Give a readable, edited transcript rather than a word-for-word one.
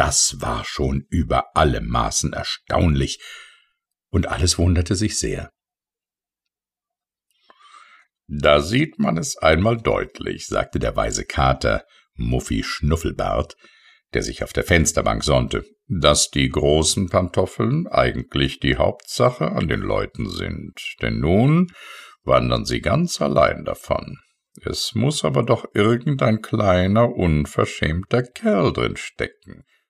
Das war schon über alle Maßen erstaunlich, und alles wunderte sich sehr. »Da sieht man es einmal deutlich«, sagte der weise Kater Muffi Schnuffelbart, der sich auf der Fensterbank sonnte, »dass die großen Pantoffeln eigentlich die Hauptsache an den Leuten sind, denn nun wandern sie ganz allein davon. Es muß aber doch irgendein kleiner, unverschämter Kerl drin stecken,